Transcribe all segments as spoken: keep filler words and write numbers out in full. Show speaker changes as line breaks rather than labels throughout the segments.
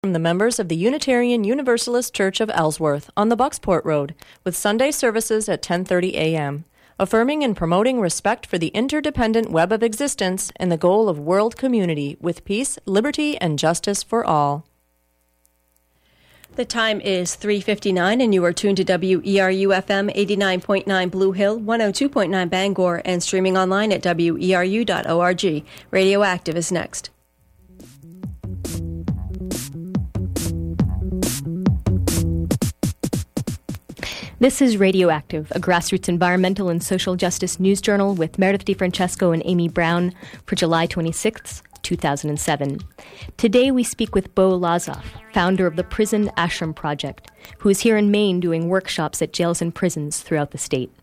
From the members of the Unitarian Universalist Church of Ellsworth on the Bucksport Road, with Sunday services at ten thirty a.m., affirming and promoting respect for the interdependent web of existence and the goal of world community with peace, liberty, and justice for all.
The time is three fifty-nine, and you are tuned to W E R U F M eighty-nine point nine Blue Hill, one oh two point nine Bangor, and streaming online at W E R U dot org. Radioactive is next.
This is Radioactive, a grassroots environmental and social justice news journal with Meredith DeFrancesco and Amy Brown for July twenty-sixth, two thousand seven. Today we speak with Bo Lazoff, founder of the Prison Ashram Project, who is here in Maine doing workshops at jails and prisons throughout the state.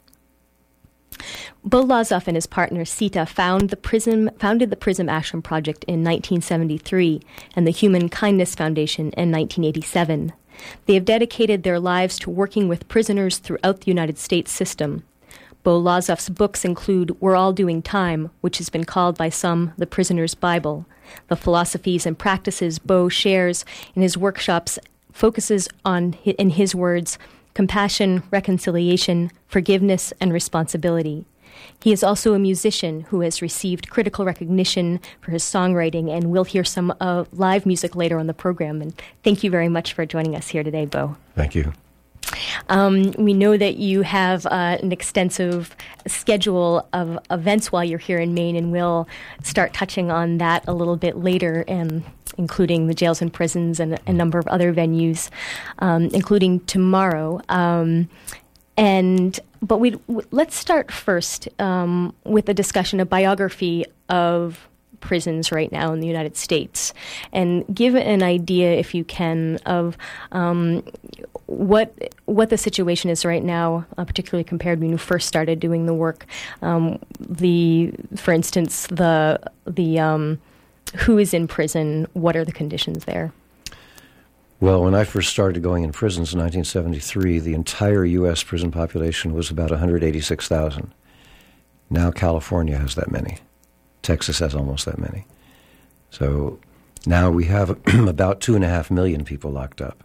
Bo Lazoff and his partner Sita found the Prism, founded the Prism Ashram Project in nineteen seventy-three and the Human Kindness Foundation in nineteen eighty-seven. They have dedicated their lives to working with prisoners throughout the United States system. Bo Lazoff's books include We're All Doing Time, which has been called by some the Prisoner's Bible. The philosophies and practices Bo shares in his workshops focuses on, in his words, compassion, reconciliation, forgiveness, and responsibility. He is also a musician who has received critical recognition for his songwriting, and we'll hear some uh, live music later on the program. And thank you very much for joining us here today, Bo.
Thank you.
Um, we know that you have uh, an extensive schedule of events while you're here in Maine, and we'll start touching on that a little bit later, and including the jails and prisons and a number of other venues, um, including tomorrow. Um, and but we let's start first um, with a discussion, a biography of prisons right now in the United States, and give an idea, if you can, of um, what what the situation is right now, uh, particularly compared when you first started doing the work. Um, the, for instance, the the um, who is in prison, what are the conditions there?
Well, when I first started going in prisons in nineteen seventy-three, the entire U S prison population was about one hundred eighty-six thousand. Now California has that many. Texas has almost that many. So now we have about two and a half million people locked up.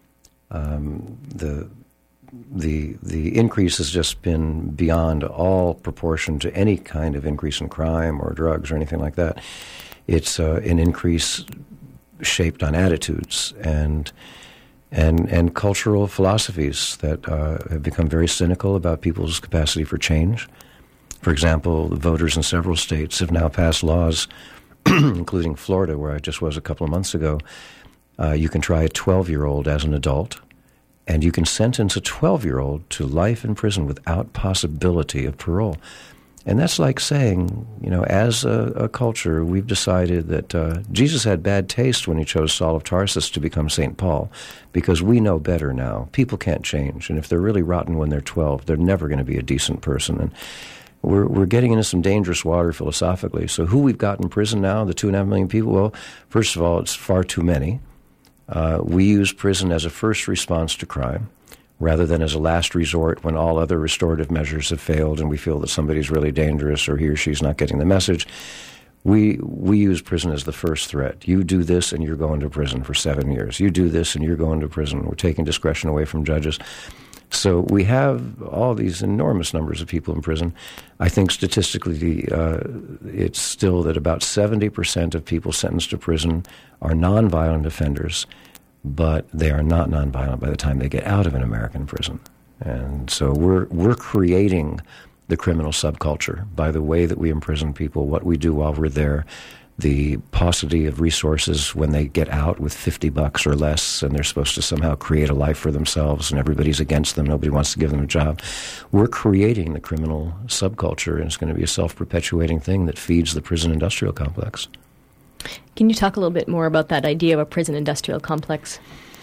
Um, the the the increase has just been beyond all proportion to any kind of increase in crime or drugs or anything like that. It's uh, an increase shaped on attitudes and and and cultural philosophies that uh, have become very cynical about people's capacity for change. For example, the voters in several states have now passed laws, including Florida, where I just was a couple of months ago. Uh, you can try a twelve-year-old as an adult, and you can sentence a twelve-year-old to life in prison without possibility of parole. And that's like saying, you know, as a, a culture, we've decided that uh, Jesus had bad taste when he chose Saul of Tarsus to become Saint Paul, because we know better now. People can't change, and if they're really rotten when they're twelve, they're never going to be a decent person. And We're we're getting into some dangerous water philosophically. So who we've got in prison now, the two and a half million people? Well, first of all, it's far too many. Uh, we use prison as a first response to crime rather than as a last resort when all other restorative measures have failed and we feel that somebody's really dangerous or he or she's not getting the message. We we use prison as the first threat. You do this and you're going to prison for seven years. You do this and you're going to prison. We're taking discretion away from judges. So we have all these enormous numbers of people in prison. I think statistically uh, it's still that about seventy percent of people sentenced to prison are nonviolent offenders, but they are not nonviolent by the time they get out of an American prison. And so we're we're creating the criminal subculture by the way that we imprison people, what we do while we're there, the paucity of resources when they get out with fifty bucks or less and they're supposed to somehow create a life for themselves and everybody's against them, nobody wants to give them a job. We're creating the criminal subculture, and it's going to be a self-perpetuating thing that feeds the prison industrial complex.
Can you talk a little bit more about that idea of a prison industrial complex?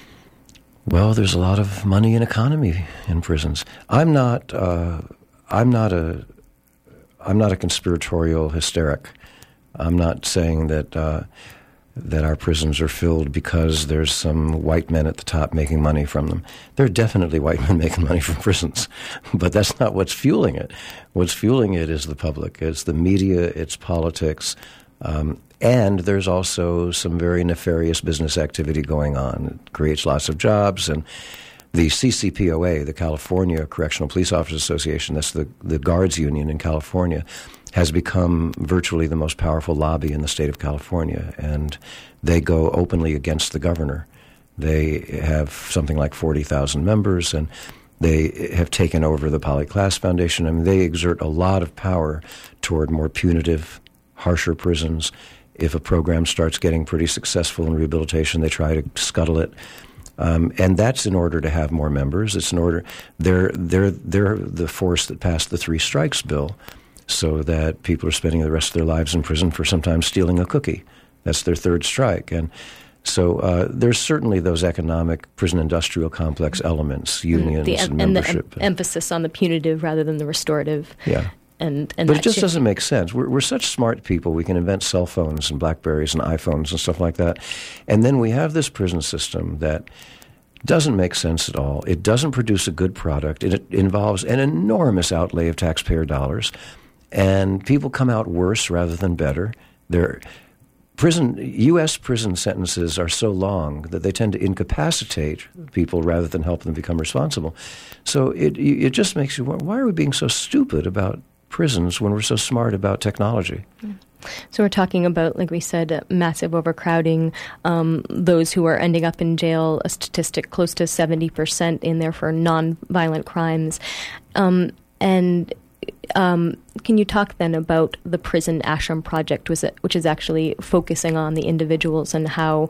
Well, there's a lot of money and economy in prisons. I'm not uh, I'm not a I'm not a conspiratorial hysteric. I'm not saying that uh, that our prisons are filled because there's some white men at the top making money from them. There are definitely white men making money from prisons, but that's not what's fueling it. What's fueling it is the public. It's the media, it's politics. Um, And there's also some very nefarious business activity going on. It creates lots of jobs. And the C C P O A, the California Correctional Police Officers Association, that's the, the guards union in California, has become virtually the most powerful lobby in the state of California. And they go openly against the governor. They have something like forty thousand members, and they have taken over the Polly Klaas Foundation. I mean, they exert a lot of power toward more punitive, harsher prisons. If a program starts getting pretty successful in rehabilitation, they try to scuttle it. Um, and that's in order to have more members. It's in order they're they're they're the force that passed the Three Strikes bill, so that people are spending the rest of their lives in prison for sometimes stealing a cookie. That's their third strike. And so uh, there's certainly those economic prison industrial complex elements, unions
the,
and,
and
membership.
the em- emphasis on the punitive rather than the restorative.
Yeah.
And, and
but it just
shift.
doesn't make sense. We're, we're such smart people. We can invent cell phones and BlackBerries and iPhones and stuff like that. And then we have this prison system that doesn't make sense at all. It doesn't produce a good product. It, it involves an enormous outlay of taxpayer dollars. And people come out worse rather than better. They're, prison, U S prison sentences are so long that they tend to incapacitate people rather than help them become responsible. So it it just makes you wonder, why are we being so stupid about prisons when we're so smart about technology?
So we're talking about, like we said, massive overcrowding, um, those who are ending up in jail, a statistic close to seventy percent in there for nonviolent crimes. Um, and um, can you talk then about the Prison Ashram Project, was it, which is actually focusing on the individuals and how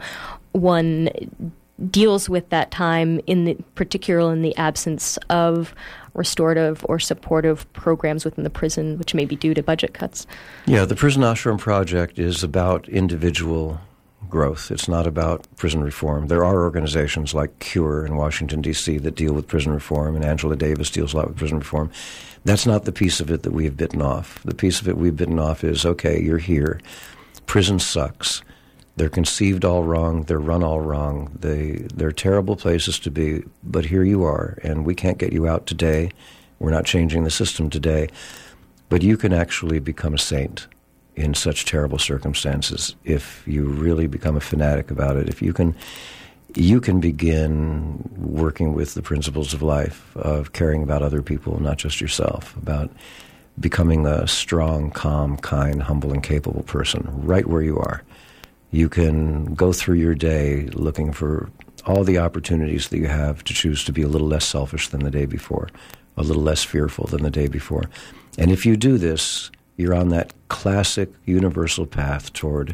one deals with that time, in the particular in the absence of restorative or supportive programs within the prison, which may be due to budget cuts?
Yeah, the Prison Ashram Project is about individual growth. It's not about prison reform. There are organizations like CURE in Washington, D C that deal with prison reform, and Angela Davis deals a lot with prison reform. That's not the piece of it that we've bitten off. The piece of it we've bitten off is, okay, you're here. Prison sucks. They're conceived all wrong. They're run all wrong. They, they're terrible places to be, but here you are, and we can't get you out today. We're not changing the system today. But you can actually become a saint in such terrible circumstances if you really become a fanatic about it. If you can, you can begin working with the principles of life, of caring about other people, not just yourself, about becoming a strong, calm, kind, humble, and capable person right where you are. You can go through your day looking for all the opportunities that you have to choose to be a little less selfish than the day before, a little less fearful than the day before. And if you do this, you're on that classic universal path toward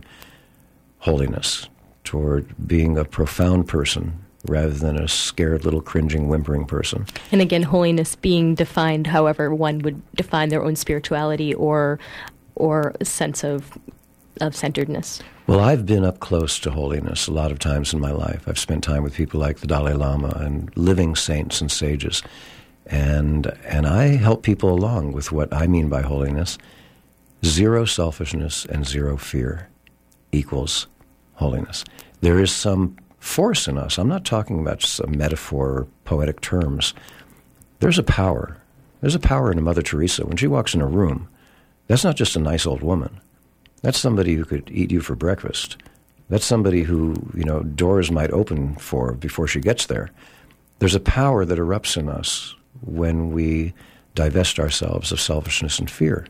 holiness, toward being a profound person rather than a scared little cringing, whimpering person.
And again, holiness being defined however one would define their own spirituality or or a sense of of centeredness.
Well, I've been up close to holiness a lot of times in my life. I've spent time with people like the Dalai Lama and living saints and sages. And and I help people along with what I mean by holiness. Zero selfishness and zero fear equals holiness. There is some force in us. I'm not talking about just a metaphor or poetic terms. There's a power. There's a power in a Mother Teresa. When she walks in a room, that's not just a nice old woman. That's somebody who could eat you for breakfast. That's somebody who, you know, doors might open for before she gets there. There's a power that erupts in us when we divest ourselves of selfishness and fear.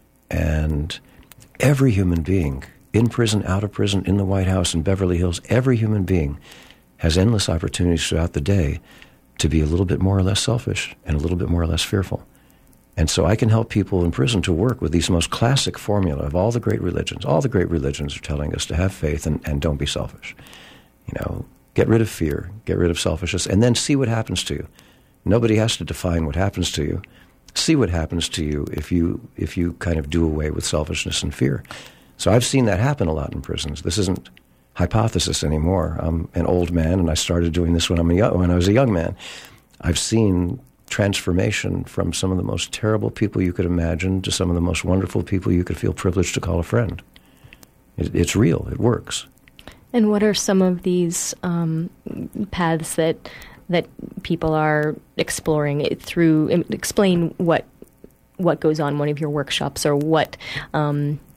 And every human being, in prison, out of prison, in the White House, in Beverly Hills, every human being has endless opportunities throughout the day to be a little bit more or less selfish and a little bit more or less fearful. And so I can help people in prison to work with these most classic formula of all the great religions. All the great religions are telling us to have faith and, and don't be selfish. You know, get rid of fear, get rid of selfishness, and then see what happens to you. Nobody has to define what happens to you. See what happens to you if you if you kind of do away with selfishness and fear. So I've seen that happen a lot in prisons. This isn't hypothesis anymore. I'm an old man, and I started doing this when, I'm a young, when I was a young man. I've seen transformation from some of the most terrible people you could imagine to some of the most wonderful people you could feel privileged to call a friend. It, it's real. It works.
And what are some of these um, paths that that people are exploring it through? Explain what what goes on in one of your workshops, or what um,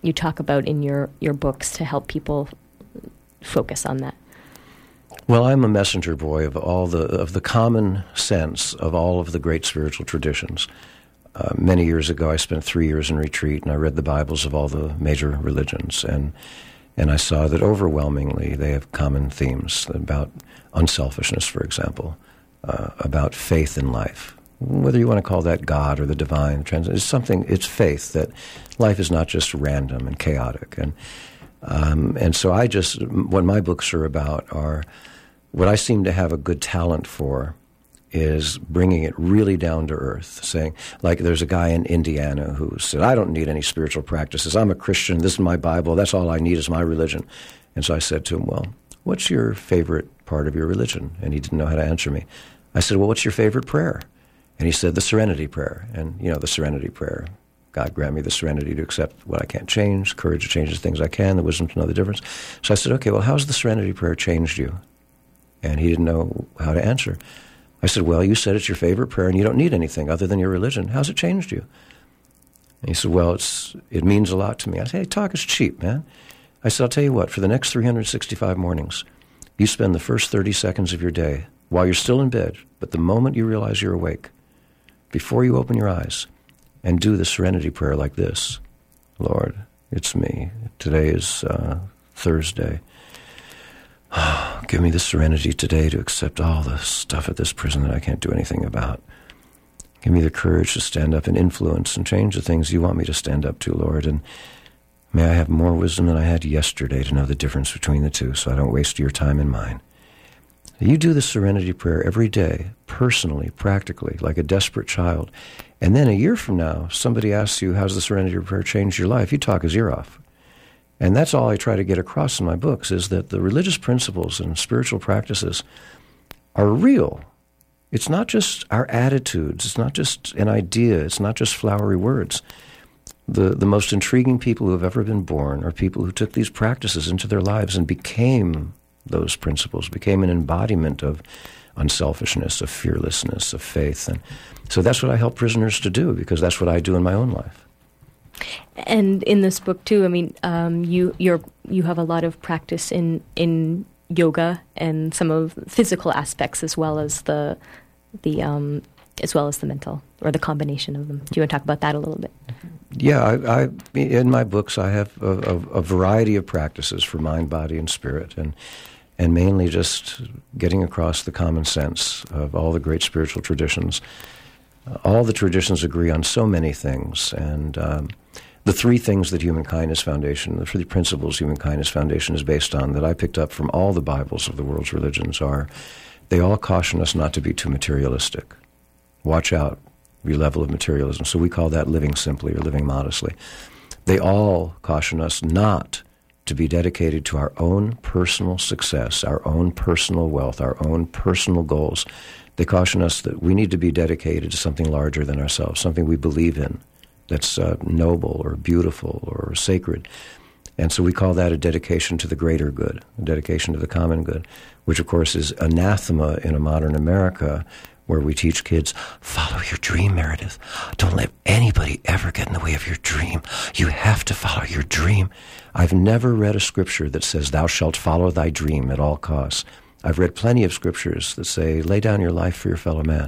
you talk about in your, your books to help people focus on that?
Well, I'm a messenger boy of all the of the common sense of all of the great spiritual traditions. Uh, many years ago, I spent three years in retreat, and I read the Bibles of all the major religions, and and I saw that overwhelmingly they have common themes about unselfishness, for example, uh, about faith in life. Whether you want to call that God or the divine, it's something. It's faith that life is not just random and chaotic, and um, and so I just what my books are about are what I seem to have a good talent for is bringing it really down to earth, saying, like there's a guy in Indiana who said, I don't need any spiritual practices. I'm a Christian. This is my Bible. That's all I need is my religion. And so I said to him, well, what's your favorite part of your religion? And he didn't know how to answer me. I said, well, what's your favorite prayer? And he said, the Serenity Prayer. And, you know, the Serenity Prayer. God grant me the serenity to accept what I can't change, courage to change the things I can, the wisdom to know the difference. So I said, okay, well, how's the Serenity Prayer changed you? And he didn't know how to answer. I said, well, you said it's your favorite prayer and you don't need anything other than your religion. How's it changed you? And he said, well, it's it means a lot to me. I said, hey, talk is cheap, man. I said, I'll tell you what, for the next three hundred sixty-five mornings, you spend the first thirty seconds of your day while you're still in bed, but the moment you realize you're awake, before you open your eyes, and do the Serenity Prayer like this. Lord, it's me. Today is uh, Thursday. Oh, give me the serenity today to accept all the stuff at this prison that I can't do anything about. Give me the courage to stand up and influence and change the things you want me to stand up to, Lord. And may I have more wisdom than I had yesterday to know the difference between the two so I don't waste your time and mine. You do the Serenity Prayer every day, personally, practically, like a desperate child. And then a year from now, somebody asks you, how's the Serenity Prayer changed your life? You talk his ear off. And that's all I try to get across in my books, is that the religious principles and spiritual practices are real. It's not just our attitudes. It's not just an idea. It's not just flowery words. The, the most intriguing people who have ever been born are people who took these practices into their lives and became those principles, became an embodiment of unselfishness, of fearlessness, of faith. And so that's what I help prisoners to do, because that's what I do in my own life.
And in this book too, I mean, um, you you're you have a lot of practice in in yoga and some of physical aspects as well as the the um, as well as the mental, or the combination of them. Do you want to talk about that a little bit?
Yeah, I, I in my books I have a, a, a variety of practices for mind, body, and spirit, and and mainly just getting across the common sense of all the great spiritual traditions. Uh, all the traditions agree on so many things, and um, the three things that Human Kindness Foundation, the three principles Human Kindness Foundation is based on that I picked up from all the Bibles of the world's religions are, they all caution us not to be too materialistic. Watch out, your level of materialism. So we call that living simply or living modestly. They all caution us not to be dedicated to our own personal success, our own personal wealth, our own personal goals. They caution us that we need to be dedicated to something larger than ourselves, something we believe in, that's uh, noble or beautiful or sacred. And so we call that a dedication to the greater good, a dedication to the common good, which of course is anathema in a modern America where we teach kids, follow your dream, Meredith. Don't let anybody ever get in the way of your dream. You have to follow your dream. I've never read a scripture that says, thou shalt follow thy dream at all costs. I've read plenty of scriptures that say, lay down your life for your fellow man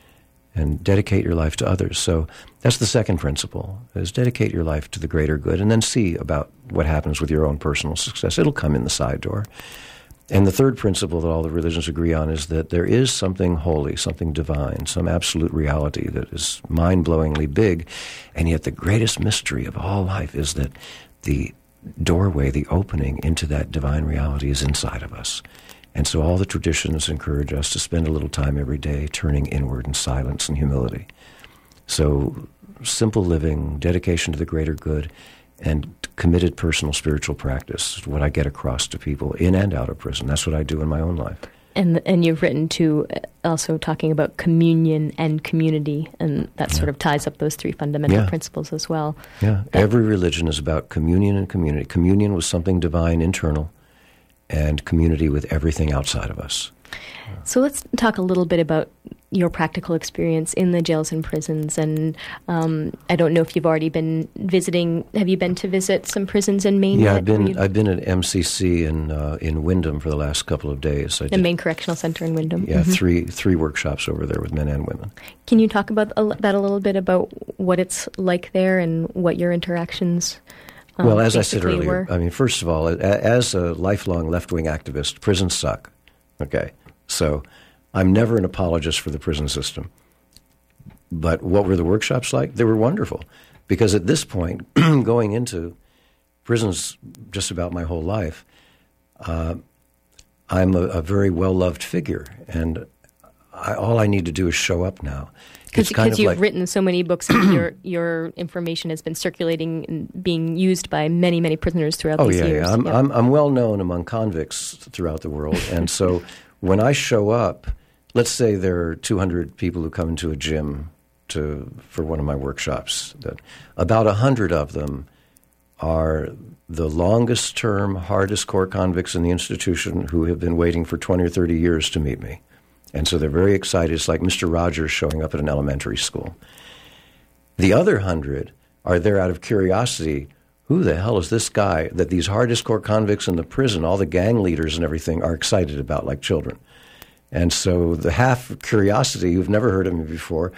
and dedicate your life to others. So that's the second principle, is dedicate your life to the greater good and then see about what happens with your own personal success. It'll come in the side door. And the third principle that all the religions agree on is that there is something holy, something divine, some absolute reality that is mind-blowingly big, and yet the greatest mystery of all life is that the doorway, the opening into that divine reality is inside of us. And so all the traditions encourage us to spend a little time every day turning inward in silence and humility. So simple living, dedication to the greater good, and committed personal spiritual practice is what I get across to people in and out of prison. That's what I do in my own life.
And and you've written too, also talking about communion and community, and that yeah. sort of ties up those three fundamental
yeah.
principles as well.
Yeah,
that
every religion is about communion and community. Communion with something divine internal, and community with everything outside of us.
So let's talk a little bit about your practical experience in the jails and prisons. And um, I don't know if you've already been visiting. Have you been to visit some prisons in Maine?
Yeah,
yet?
I've been.
You...
I've been at M C C in uh, in Windham for the last couple of days. I
the
did,
Maine Correctional Center in Windham.
Yeah,
mm-hmm.
three three workshops over there with men and women.
Can you talk about a, that a little bit about what it's like there and what your interactions? Um,
well, as I said earlier,
were?
I mean, first of all, a, as a lifelong left-wing activist, prisons suck. Okay, so I'm never an apologist for the prison system. But what were the workshops like? They were wonderful, because at this point, going into prisons just about my whole life, uh, I'm a, a very well-loved figure, and I, all I need to do is show up now.
Because you've
like,
written so many books, and your your information has been circulating and being used by many, many prisoners throughout
oh,
these
yeah,
years.
Yeah, I'm,
yep.
I'm, I'm well known among convicts throughout the world, and so when I show up, let's say there are two hundred people who come into a gym to for one of my workshops. That about one hundred of them are the longest-term, hardest-core convicts in the institution who have been waiting for twenty or thirty years to meet me. And so they're very excited. It's like Mister Rogers showing up at an elementary school. The other hundred are there out of curiosity. Who the hell is this guy that these hardest-core convicts in the prison, all the gang leaders and everything, are excited about like children? And so the half curiosity, who've never heard of me before,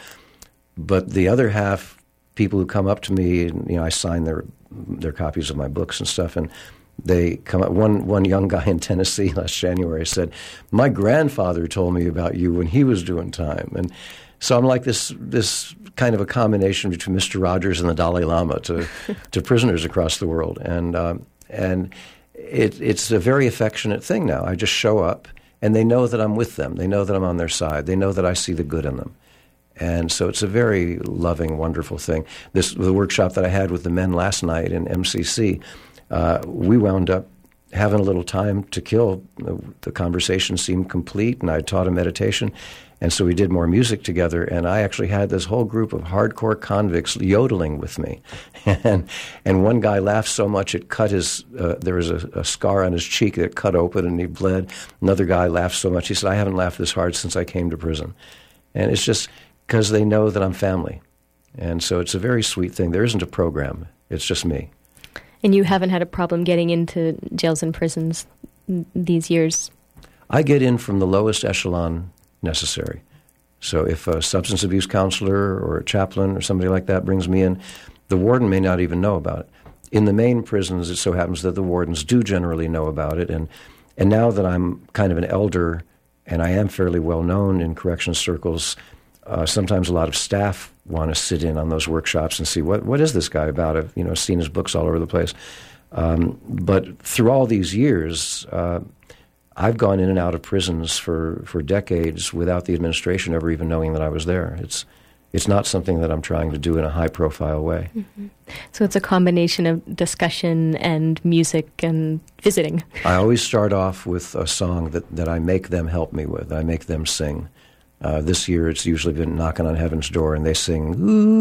but the other half, people who come up to me, and, you know, I sign their their copies of my books and stuff, and they come up. One one young guy in Tennessee last January said, "My grandfather told me about you when he was doing time." And so I'm like this this kind of a combination between Mister Rogers and the Dalai Lama to to prisoners across the world, and um, and it, it's a very affectionate thing now. I just show up, and they know that I'm with them. They know that I'm on their side. They know that I see the good in them. And so it's a very loving, wonderful thing. This the workshop that I had with the men last night in M C C, uh, we wound up having a little time to kill. The, the conversation seemed complete, and I taught a meditation. And so we did more music together, and I actually had this whole group of hardcore convicts yodeling with me. and and one guy laughed so much it cut his, uh, there was a, a scar on his cheek that cut open and he bled. Another guy laughed so much, he said, "I haven't laughed this hard since I came to prison." And it's just because they know that I'm family. And so it's a very sweet thing. There isn't a program. It's just me.
And you haven't had a problem getting into jails and prisons these years?
I get in from the lowest echelon necessary. So if a substance abuse counselor or a chaplain or somebody like that brings me in, the warden may not even know about it. In the main prisons, it so happens that the wardens do generally know about it. And, and now that I'm kind of an elder and I am fairly well known in corrections circles, Uh, sometimes a lot of staff want to sit in on those workshops and see what what is this guy about. I've you know seen his books all over the place. Um, but through all these years, uh, I've gone in and out of prisons for, for decades without the administration ever even knowing that I was there. It's it's not something that I'm trying to do in a high-profile way.
Mm-hmm. So it's a combination of discussion and music and visiting.
I always start off with a song that, that I make them help me with. I make them sing. Uh, this year, it's usually been Knocking on Heaven's Door, and they sing,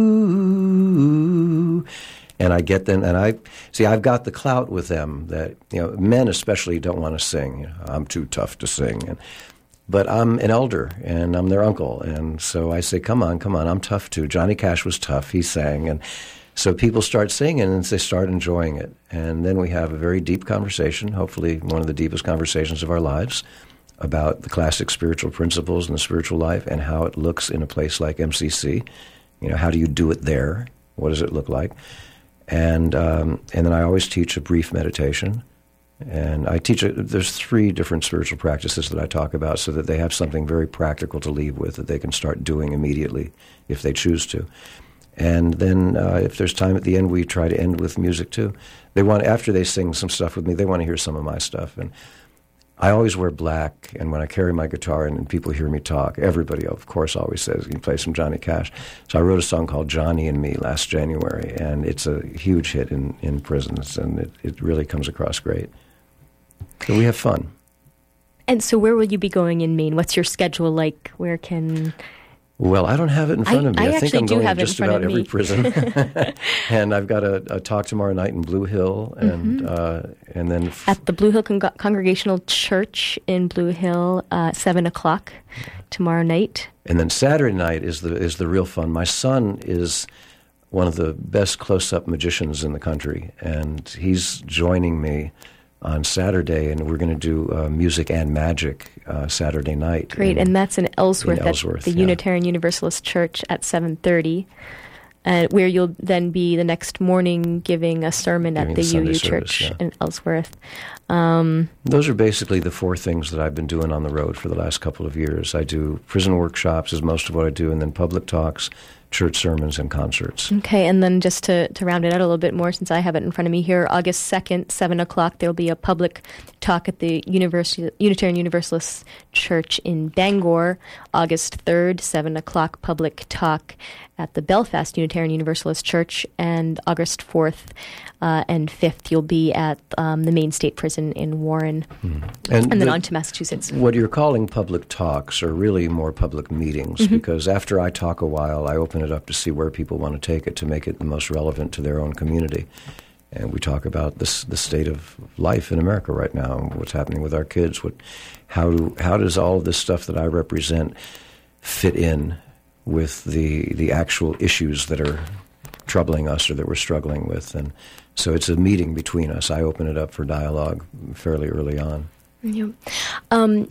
ooh, and I get them, and I, see, I've got the clout with them that, you know, men especially don't want to sing. You know, I'm too tough to sing. And, but I'm an elder, and I'm their uncle, and so I say, come on, come on, I'm tough too. Johnny Cash was tough, he sang, and so people start singing, and they start enjoying it. And then we have a very deep conversation, hopefully one of the deepest conversations of our lives, about the classic spiritual principles and the spiritual life and how it looks in a place like M C C. You know, how do you do it there? What does it look like? And um, and then I always teach a brief meditation. And I teach, a, there's three different spiritual practices that I talk about so that they have something very practical to leave with that they can start doing immediately if they choose to. And then uh, if there's time at the end, we try to end with music too. They want, after they sing some stuff with me, they want to hear some of my stuff. And I always wear black, and when I carry my guitar and, and people hear me talk, everybody, of course, always says, "Can you play some Johnny Cash?" So I wrote a song called Johnny and Me last January, and it's a huge hit in, in prisons, and it, it really comes across great. So we have fun.
And so where will you be going in Maine? What's your schedule like? Where can...
Well, I don't have it in front
I,
of me.
I,
I, think
actually
I'm
do
going
have
to
it
just
in front
about
of
every
me.
prison. And I've got a, a talk tomorrow night in Blue Hill, and
Mm-hmm.
uh, and then f-
At the Blue Hill Con- Congregational Church in Blue Hill, uh, seven o'clock tomorrow night.
and then Saturday night is the is the real fun. My son is one of the best close-up magicians in the country, and he's joining me on Saturday, and we're going to do uh, music and magic uh, Saturday night.
Great,
in-
and that's in Ellsworth,
in Ellsworth,
at the
yeah.
Unitarian Universalist Church at seven thirty, uh, where you'll then be the next morning giving a sermon
Giving
at
the
the
Sunday
U U
service,
Church
yeah.
in Ellsworth. Um,
Those are basically the four things that I've been doing on the road for the last couple of years. I do prison workshops is most of what I do, and then public talks, church sermons, and concerts.
Okay, and then just to, to round it out a little bit more, since I have it in front of me here, August second, seven o'clock, there'll be a public talk at the Universi- Unitarian Universalist Church in Bangor. August third, seven o'clock, public talk at the Belfast Unitarian Universalist Church. And August fourth uh, and fifth, you'll be at um, the Maine State Prison in Warren,
And,
and then
the-
on to Massachusetts.
What you're calling public talks are really more public meetings,
Mm-hmm.
because after I talk a while, I open it up to see where people want to take it to make it the most relevant to their own community. And we talk about this, the state of life in America right now, and what's happening with our kids. What, how do, how does all of this stuff that I represent fit in with the the actual issues that are troubling us or that we're struggling with? And so it's a meeting between us. I open it up for dialogue fairly early on.
Yeah. Um,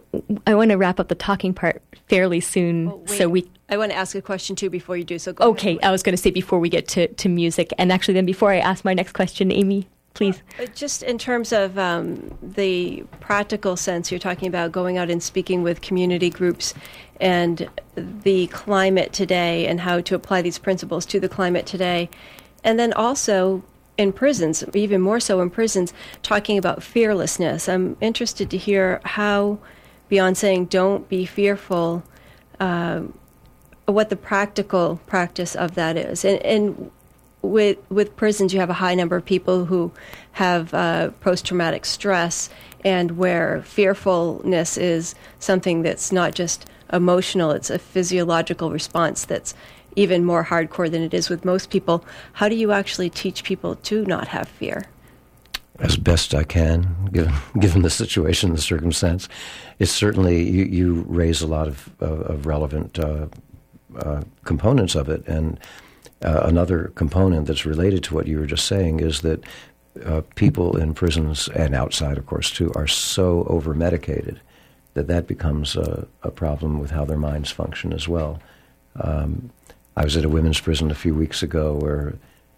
I want to wrap up the talking part fairly soon,
Oh, wait.
so we.
I want to ask a question too before you do so. Go
Okay,
ahead.
I was going to say before we get to, to music, and actually then before I ask my next question, Amy, please.
Uh, Just in terms of um, the practical sense, you're talking about going out and speaking with community groups and the climate today and how to apply these principles to the climate today. And then also in prisons, even more so in prisons, talking about fearlessness. I'm interested to hear how, beyond saying don't be fearful, uh, what the practical practice of that is. And, and with with prisons, you have a high number of people who have uh, post-traumatic stress, and where fearfulness is something that's not just emotional, it's a physiological response that's even more hardcore than it is with most people. How do you actually teach people to not have fear?
As best I can, given, given the situation, the circumstance. It's certainly, you, you raise a lot of, of, of relevant uh, uh, components of it. And uh, another component that's related to what you were just saying is that uh, people in prisons, and outside, of course, too, are so over-medicated that that becomes a, a problem with how their minds function as well. Um, I was at a women's prison a few weeks ago where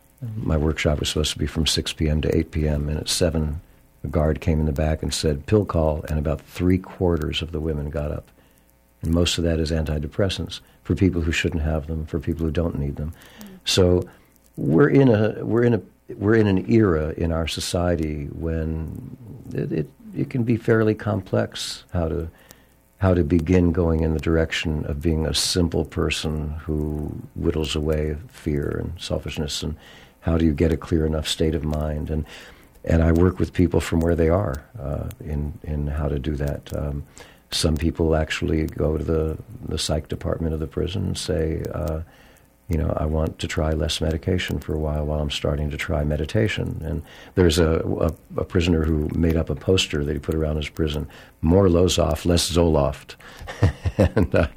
my workshop was supposed to be from six p.m. to eight p.m., and at seven, a guard came in the back and said, pill call, and about three-quarters of the women got up. And most of that is antidepressants for people who shouldn't have them, for people who don't need them. Mm-hmm. So we're in a we're in a we're in an era in our society when it, it it can be fairly complex how to how to begin going in the direction of being a simple person who whittles away fear and selfishness, and how do you get a clear enough state of mind. And and I work with people from where they are uh, in, in how to do that. Um, some people actually go to the, the psych department of the prison and say, uh, you know, I want to try less medication for a while while I'm starting to try meditation. And there's a, a, a prisoner who made up a poster that he put around his prison, more Lossoff, less Zoloft. and uh,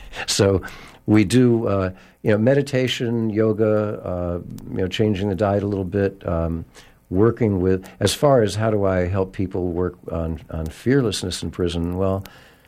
so we do, uh, you know, meditation, yoga, uh, you know, changing the diet a little bit, um, working with, as far as how do I help people work on, on fearlessness in prison, well,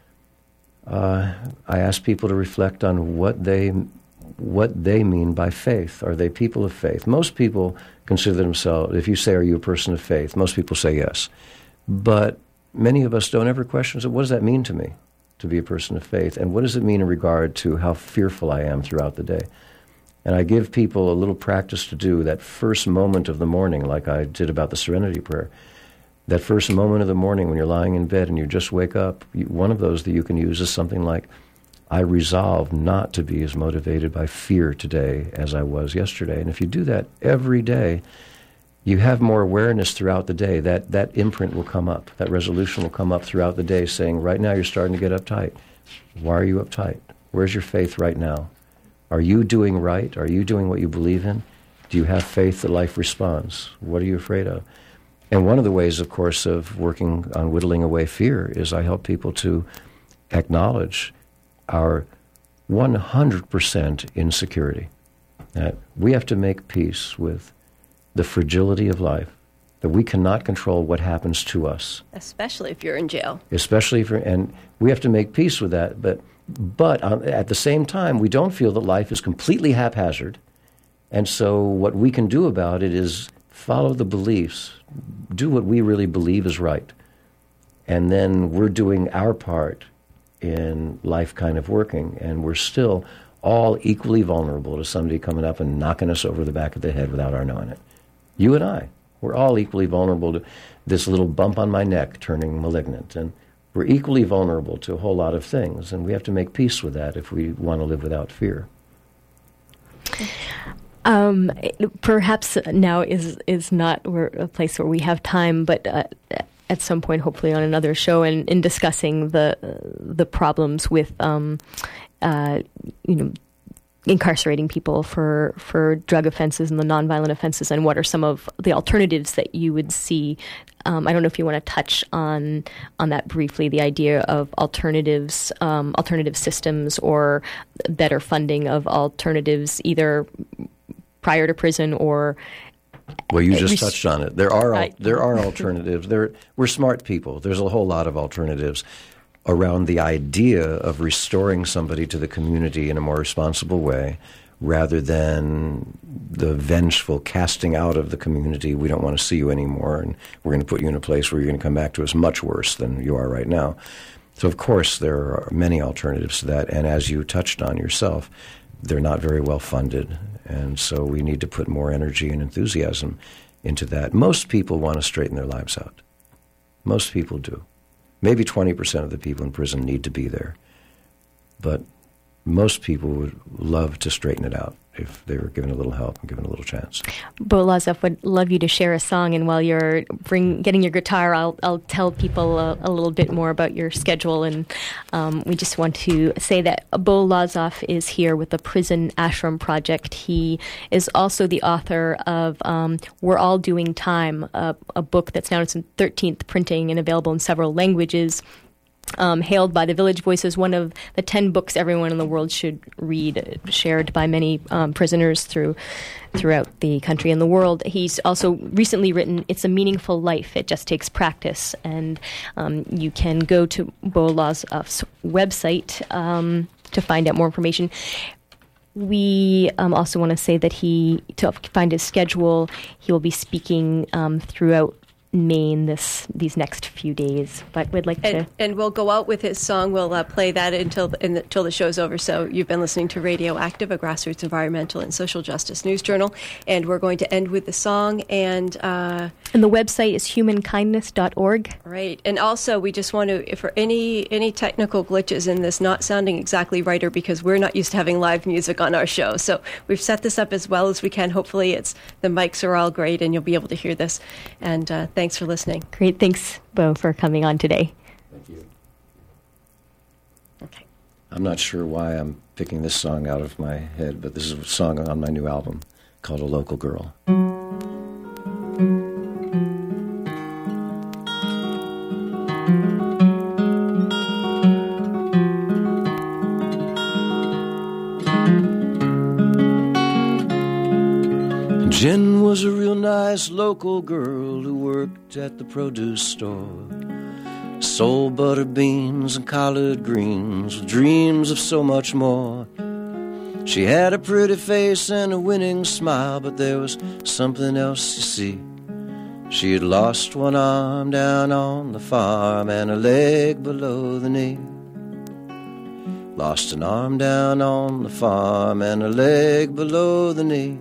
uh, I ask people to reflect on what they what they mean by faith. Are they people of faith? Most people consider themselves, if you say, are you a person of faith? Most people say yes. But many of us don't ever question, so what does that mean to me, to be a person of faith? And what does it mean in regard to how fearful I am throughout the day? And I give people a little practice to do that first moment of the morning, like I did about the Serenity Prayer. That first moment of the morning when you're lying in bed and you just wake up, you, one of those that you can use is something like, I resolve not to be as motivated by fear today as I was yesterday. And if you do that every day, you have more awareness throughout the day. That that imprint will come up. That resolution will come up throughout the day saying, right now you're starting to get uptight. Why are you uptight? Where's your faith right now? Are you doing right? Are you doing what you believe in? Do you have faith that life responds? What are you afraid of? And one of the ways, of course, of working on whittling away fear is I help people to acknowledge our one hundred percent insecurity. That we have to make peace with the fragility of life, that we cannot control what happens to us.
Especially if you're in jail.
Especially if you're, and we have to make peace with that. But, but um, at the same time, we don't feel that life is completely haphazard. And so what we can do about it is follow the beliefs, do what we really believe is right. And then we're doing our part in life kind of working, and we're still all equally vulnerable to somebody coming up and knocking us over the back of the head without our knowing it. You and I, we're all equally vulnerable to this little bump on my neck turning malignant, and we're equally vulnerable to a whole lot of things, and we have to make peace with that if we want to live without fear.
Um, perhaps now is is not where, a place where we have time, but uh, at some point, hopefully on another show, and in discussing the the problems with, um, uh, you know, incarcerating people for for drug offenses and the nonviolent offenses, and what are some of the alternatives that you would see. Um, I don't know if you want to touch on on that briefly, the idea of alternatives, um, alternative systems, or better funding of alternatives, either prior to prison or.
Well, you just
res-
touched on it. There are
I,
there are alternatives. There we're smart people. There's a whole lot of alternatives around the idea of restoring somebody to the community in a more responsible way, rather than the vengeful casting out of the community. We don't want to see you anymore, and we're going to put you in a place where you're going to come back to us much worse than you are right now. So, of course, there are many alternatives to that, and as you touched on yourself, they're not very well funded, and so we need to put more energy and enthusiasm into that. Most people want to straighten their lives out. Most people do. Maybe twenty percent of the people in prison need to be there, but most people would love to straighten it out if they were given a little help and given a little chance.
Bo Lazoff would love you to share a song, and while you're bring, getting your guitar, I'll, I'll tell people a, a little bit more about your schedule. And um, we just want to say that Bo Lazoff is here with the Prison Ashram Project. He is also the author of um, We're All Doing Time, a, a book that's now in its thirteenth printing and available in several languages. Um, hailed by the Village Voice as one of the ten books everyone in the world should read, shared by many um, prisoners through throughout the country and the world. He's also recently written It's a Meaningful Life. It just takes practice. And um, you can go to Bo Lazoff's website um, to find out more information. We um, also want to say that he, to find his schedule, he will be speaking um, throughout Maine this these next few days, but we'd like
and,
to
and we'll go out with his song. We'll uh, play that until the, the, until the show's over. So you've been listening to Radioactive, a grassroots environmental and social justice news journal, and we're going to end with the song. And uh,
and the website is human kindness dot org.
Right, and also we just want to, if for any any technical glitches in this not sounding exactly right, or because we're not used to having live music on our show, so we've set this up as well as we can. Hopefully, it's the mics are all great, and you'll be able to hear this. And uh, thanks. Thanks for listening.
Great. Thanks, Bo, for coming on today.
Thank you.
Okay.
I'm not sure why I'm picking this song out of my head, but this is a song on my new album called A Local Girl. Jen was a real nice local girl who worked at the produce store. Sold butter beans and collard greens with dreams of so much more. She had a pretty face and a winning smile, but there was something else, you see. She had lost one arm down on the farm and a leg below the knee. Lost an arm down on the farm and a leg below the knee.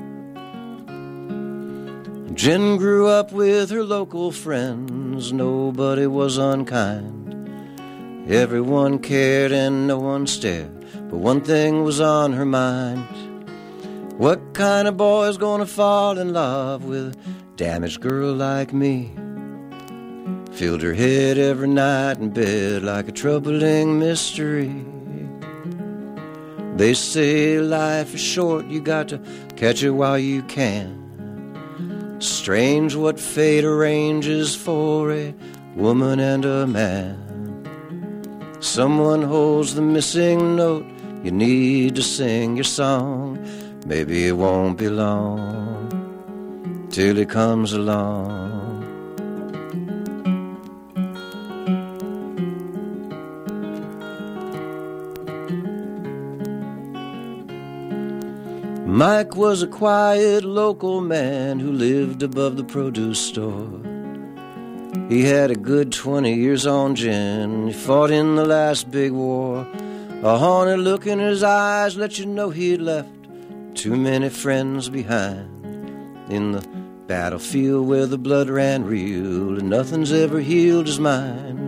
Jen grew up with her local friends. Nobody was unkind. Everyone cared and no one stared. But one thing was on her mind. What kind of boy's gonna fall in love with a damaged girl like me? Filled her head every night in bed like a troubling mystery. They say life is short, you got to catch it while you can. Strange what fate arranges for a woman and a man. Someone holds the missing note, you need to sing your song. Maybe it won't be long till he comes along. Mike was a quiet local man who lived above the produce store. He had a good twenty years on gin. He fought in the last big war. A haunted look in his eyes let you know he'd left too many friends behind. In the battlefield where the blood ran real and nothing's ever healed his mind.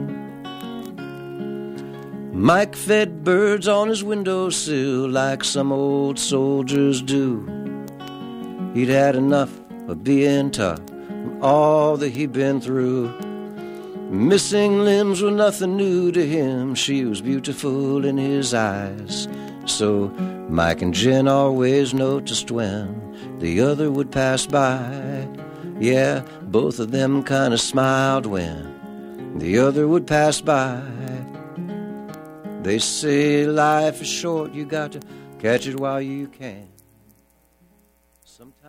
Mike fed birds on his windowsill like some old soldiers do. He'd had enough of being tough from all that he'd been through. Missing limbs were nothing new to him. She was beautiful in his eyes. So Mike and Jen always noticed when the other would pass by. Yeah, both of them kind of smiled when the other would pass by. They say life is short, you got to catch it while you can. Sometimes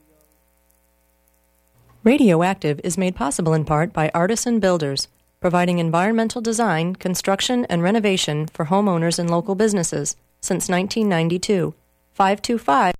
Radioactive is made possible in part by Artisan Builders, providing environmental design, construction, and renovation for homeowners and local businesses since nineteen ninety-two. five two five